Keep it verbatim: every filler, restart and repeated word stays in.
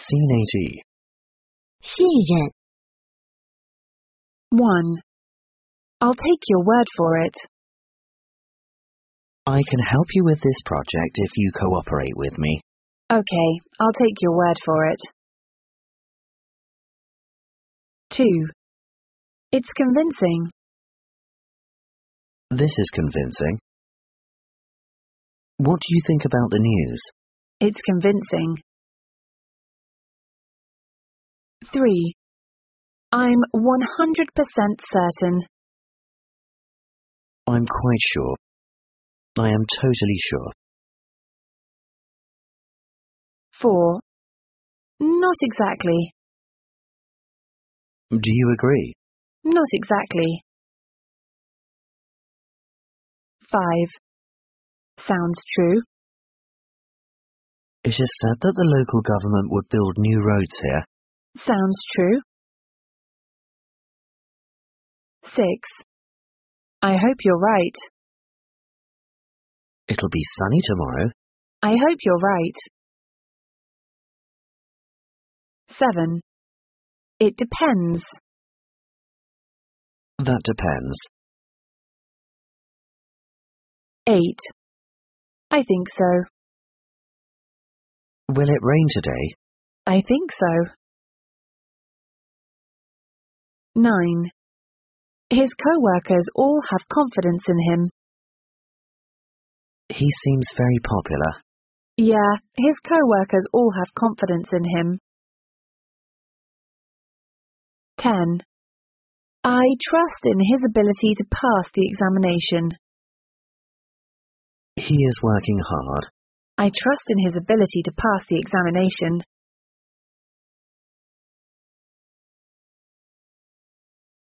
Scene eighty. 信任 one. I'll take your word for it. I can help you with this project if you cooperate with me. Okay, I'll take your word for it. two. It's convincing. This is convincing. What do you think about the news? It's convincing. three. I'm one hundred percent certain. I'm quite sure. I am totally sure. four. Not exactly. Do you agree? Not exactly. five. Sounds true. It is said that the local government would build new roads here. Sounds true. six. I hope you're right. It'll be sunny tomorrow. I hope you're right. seven. It depends. That depends. eight. I think so. Will it rain today? I think so. nine. His co-workers all have confidence in him. He seems very popular. Yeah, his co-workers all have confidence in him. ten. I trust in his ability to pass the examination. He is working hard. I trust in his ability to pass the examination.